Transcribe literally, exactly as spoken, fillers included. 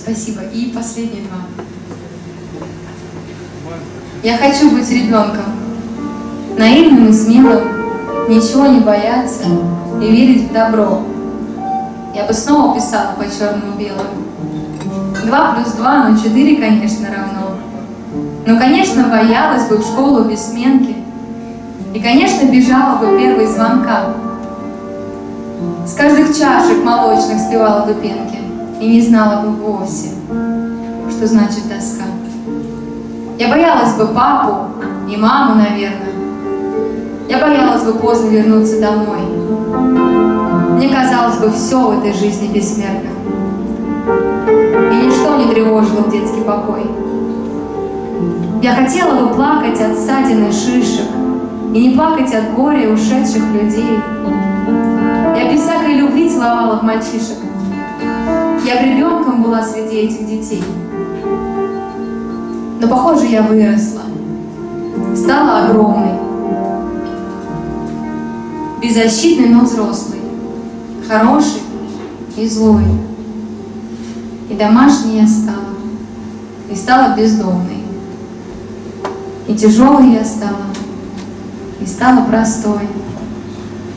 Спасибо. И последние два. Я хочу быть ребенком, наивным и смелым, ничего не бояться и верить в добро. Я бы снова писала по черному белому. Два плюс два, ну четыре, конечно, равно. Ну, конечно, боялась бы в школу без сменки. И, конечно, бежала бы первой звонка. С каждых чашек молочных спевала бы пенки. И не знала бы вовсе, что значит тоска. Я боялась бы папу и маму, наверное. Я боялась бы поздно вернуться домой. Мне казалось бы, все в этой жизни бессмертно. И ничто не тревожило в детский покой. Я хотела бы плакать от ссадин и шишек и не плакать от горя ушедших людей. Я без всякой любви целовала в мальчишек. Я б ребенком была среди этих детей. Но, похоже, я выросла, стала огромной, беззащитной, но взрослой, хорошей и злой. И домашней я стала, и стала бездомной. И тяжелой я стала, и стала простой.